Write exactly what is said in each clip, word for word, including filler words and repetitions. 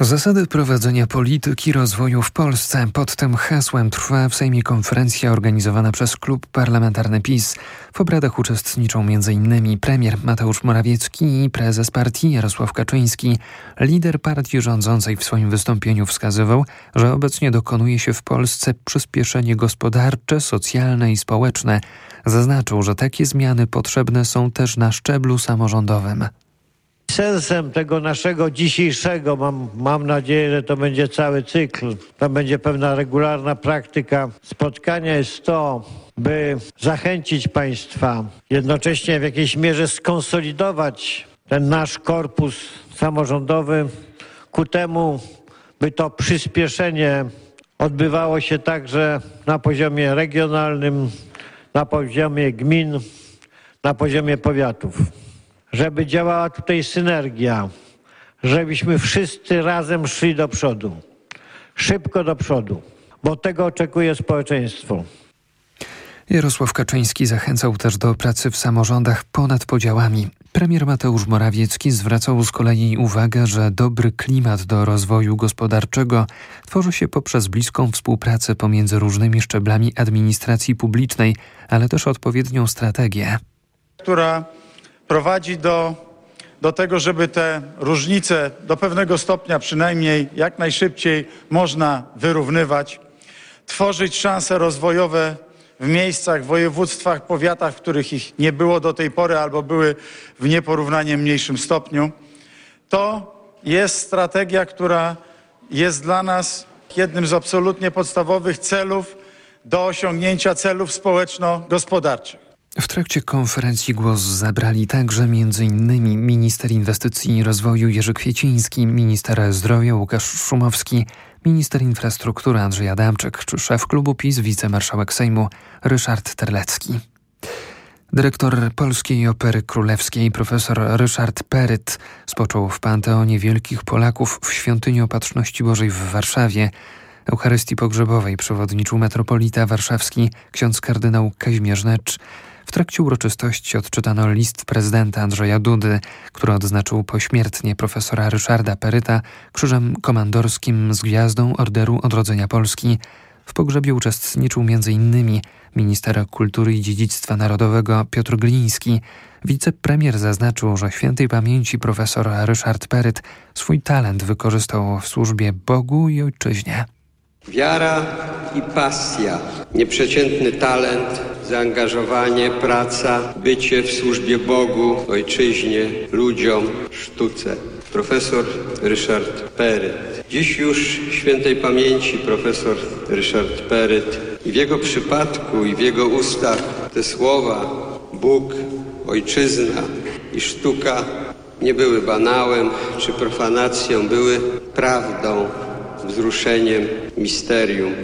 Zasady prowadzenia polityki rozwoju w Polsce. Pod tym hasłem trwa w Sejmie konferencja organizowana przez Klub Parlamentarny PiS. W obradach uczestniczą m in premier Mateusz Morawiecki i prezes partii Jarosław Kaczyński. Lider partii rządzącej w swoim wystąpieniu wskazywał, że obecnie dokonuje się w Polsce przyspieszenie gospodarcze, socjalne i społeczne. Zaznaczył, że takie zmiany potrzebne są też na szczeblu samorządowym. Sensem tego naszego dzisiejszego, mam, mam nadzieję, że to będzie cały cykl, to będzie pewna regularna praktyka spotkania, jest to, by zachęcić państwa, jednocześnie w jakiejś mierze skonsolidować ten nasz korpus samorządowy ku temu, by to przyspieszenie odbywało się także na poziomie regionalnym, na poziomie gmin, na poziomie powiatów. Żeby działała tutaj synergia, żebyśmy wszyscy razem szli do przodu, szybko do przodu, bo tego oczekuje społeczeństwo. Jarosław Kaczyński zachęcał też do pracy w samorządach ponad podziałami. Premier Mateusz Morawiecki zwracał z kolei uwagę, że dobry klimat do rozwoju gospodarczego tworzy się poprzez bliską współpracę pomiędzy różnymi szczeblami administracji publicznej, ale też odpowiednią strategię, która prowadzi do, do tego, żeby te różnice do pewnego stopnia przynajmniej jak najszybciej można wyrównywać, tworzyć szanse rozwojowe w miejscach, w województwach, powiatach, w których ich nie było do tej pory albo były w nieporównanie mniejszym stopniu. To jest strategia, która jest dla nas jednym z absolutnie podstawowych celów do osiągnięcia celów społeczno-gospodarczych. W trakcie konferencji głos zabrali także między innymi minister inwestycji i rozwoju Jerzy Kwieciński, minister zdrowia Łukasz Szumowski, minister infrastruktury Andrzej Adamczyk czy szef klubu PiS, wicemarszałek Sejmu Ryszard Terlecki. Dyrektor Polskiej Opery Królewskiej profesor Ryszard Peryt spoczął w Panteonie Wielkich Polaków w Świątyni Opatrzności Bożej w Warszawie. Eucharystii pogrzebowej przewodniczył metropolita warszawski ksiądz kardynał Kazimierz Necz. W trakcie uroczystości odczytano list prezydenta Andrzeja Dudy, który odznaczył pośmiertnie profesora Ryszarda Peryta krzyżem komandorskim z gwiazdą Orderu Odrodzenia Polski. W pogrzebie uczestniczył m in minister kultury i dziedzictwa narodowego Piotr Gliński. Wicepremier zaznaczył, że świętej pamięci profesor Ryszard Peryt swój talent wykorzystał w służbie Bogu i ojczyźnie. Wiara i pasja, nieprzeciętny talent, zaangażowanie, praca, bycie w służbie Bogu, ojczyźnie, ludziom, sztuce. Profesor Ryszard Peryt. Dziś już świętej pamięci profesor Ryszard Peryt. I w jego przypadku i w jego ustach te słowa Bóg, ojczyzna i sztuka nie były banałem czy profanacją, były prawdą, wzruszeniem, misterium.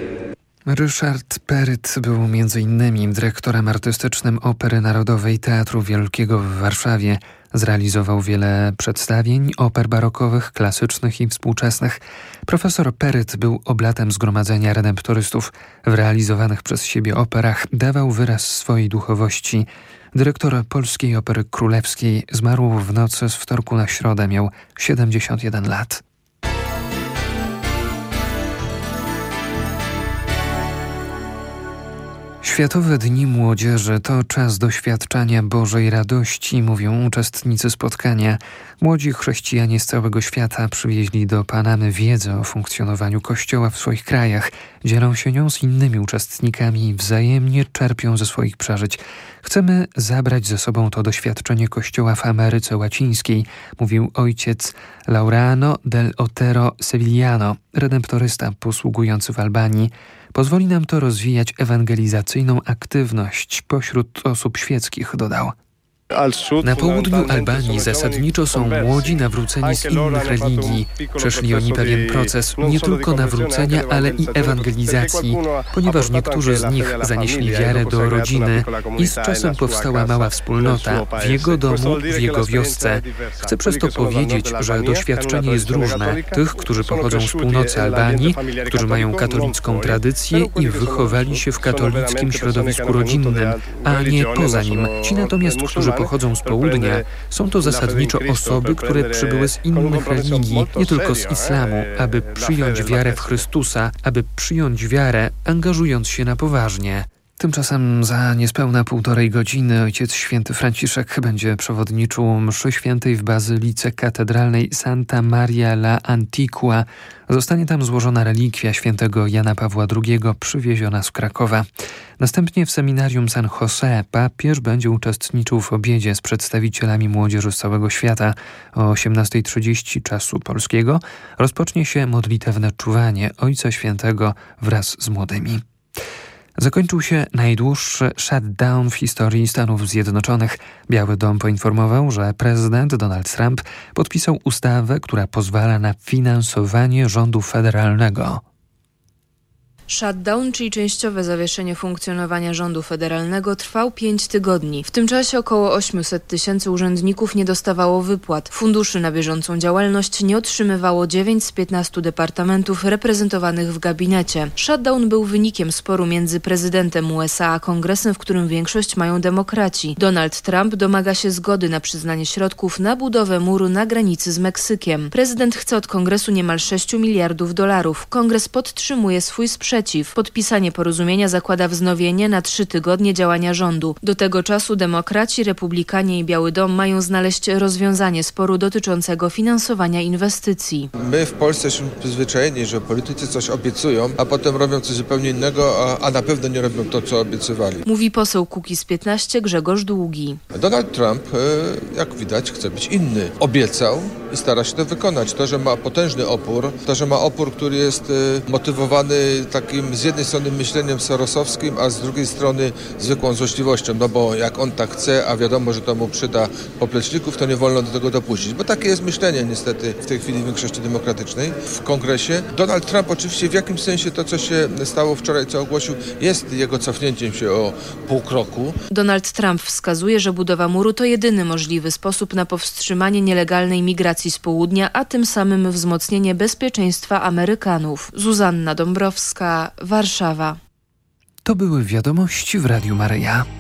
Ryszard Peryt był między innymi dyrektorem artystycznym Opery Narodowej Teatru Wielkiego w Warszawie. Zrealizował wiele przedstawień, oper barokowych, klasycznych i współczesnych. Profesor Peryt był oblatem zgromadzenia redemptorystów. W realizowanych przez siebie operach dawał wyraz swojej duchowości. Dyrektor Polskiej Opery Królewskiej zmarł w nocy z wtorku na środę. Miał siedemdziesiąt jeden lat. Światowe Dni Młodzieży to czas doświadczania Bożej radości, mówią uczestnicy spotkania. Młodzi chrześcijanie z całego świata przywieźli do Panamy wiedzę o funkcjonowaniu Kościoła w swoich krajach. Dzielą się nią z innymi uczestnikami i wzajemnie czerpią ze swoich przeżyć. Chcemy zabrać ze sobą to doświadczenie Kościoła w Ameryce Łacińskiej, mówił ojciec Laureano del Otero Sevillano, redemptorysta posługujący w Albanii. Pozwoli nam to rozwijać ewangelizacyjną aktywność pośród osób świeckich, dodał. Na południu Albanii zasadniczo są młodzi nawróceni z innych religii. Przeszli oni pewien proces nie tylko nawrócenia, ale i ewangelizacji, ponieważ niektórzy z nich zanieśli wiarę do rodziny i z czasem powstała mała wspólnota w jego domu, w jego wiosce. Chcę przez to powiedzieć, że doświadczenie jest różne. Tych, którzy pochodzą z północy Albanii, którzy mają katolicką tradycję i wychowali się w katolickim środowisku rodzinnym, a nie poza nim. Ci natomiast, którzy pochodzą z południa, są to zasadniczo osoby, które przybyły z innych religii, nie tylko z islamu, aby przyjąć wiarę w Chrystusa, aby przyjąć wiarę, angażując się na poważnie. Tymczasem za niespełna półtorej godziny ojciec święty Franciszek będzie przewodniczył mszy świętej w bazylice katedralnej Santa Maria la Antigua. Zostanie tam złożona relikwia świętego Jana Pawła drugiego przywieziona z Krakowa. Następnie w seminarium San José papież będzie uczestniczył w obiedzie z przedstawicielami młodzieży z całego świata. O osiemnastej trzydzieści czasu polskiego rozpocznie się modlitewne czuwanie Ojca Świętego wraz z młodymi. Zakończył się najdłuższy shutdown w historii Stanów Zjednoczonych. Biały Dom poinformował, że prezydent Donald Trump podpisał ustawę, która pozwala na finansowanie rządu federalnego. Shutdown, czyli częściowe zawieszenie funkcjonowania rządu federalnego, trwał pięć tygodni. W tym czasie około osiemset tysięcy urzędników nie dostawało wypłat. Funduszy na bieżącą działalność nie otrzymywało dziewięć z piętnastu departamentów reprezentowanych w gabinecie. Shutdown był wynikiem sporu między prezydentem U S A a kongresem, w którym większość mają demokraci. Donald Trump domaga się zgody na przyznanie środków na budowę muru na granicy z Meksykiem. Prezydent chce od kongresu niemal sześć miliardów dolarów. Kongres podtrzymuje swój sprzeciw. Podpisanie porozumienia zakłada wznowienie na trzy tygodnie działania rządu. Do tego czasu demokraci, republikanie i Biały Dom mają znaleźć rozwiązanie sporu dotyczącego finansowania inwestycji. My w Polsce jesteśmy przyzwyczajeni, że politycy coś obiecują, a potem robią coś zupełnie innego, a, a na pewno nie robią to, co obiecywali. Mówi poseł Kukiz piętnaście Grzegorz Długi. Donald Trump, jak widać, chce być inny. Obiecał i stara się to wykonać. To, że ma potężny opór, to, że ma opór, który jest motywowany takim z jednej strony myśleniem sorosowskim, a z drugiej strony zwykłą złośliwością, no bo jak on tak chce, a wiadomo, że to mu przyda popleczników, to nie wolno do tego dopuścić, bo takie jest myślenie niestety w tej chwili w większości demokratycznej w kongresie. Donald Trump oczywiście w jakimś sensie to, co się stało wczoraj, co ogłosił, jest jego cofnięciem się o pół kroku. Donald Trump wskazuje, że budowa muru to jedyny możliwy sposób na powstrzymanie nielegalnej migracji z południa, a tym samym wzmocnienie bezpieczeństwa Amerykanów. Zuzanna Dąbrowska, Warszawa. To były wiadomości w Radiu Maryja.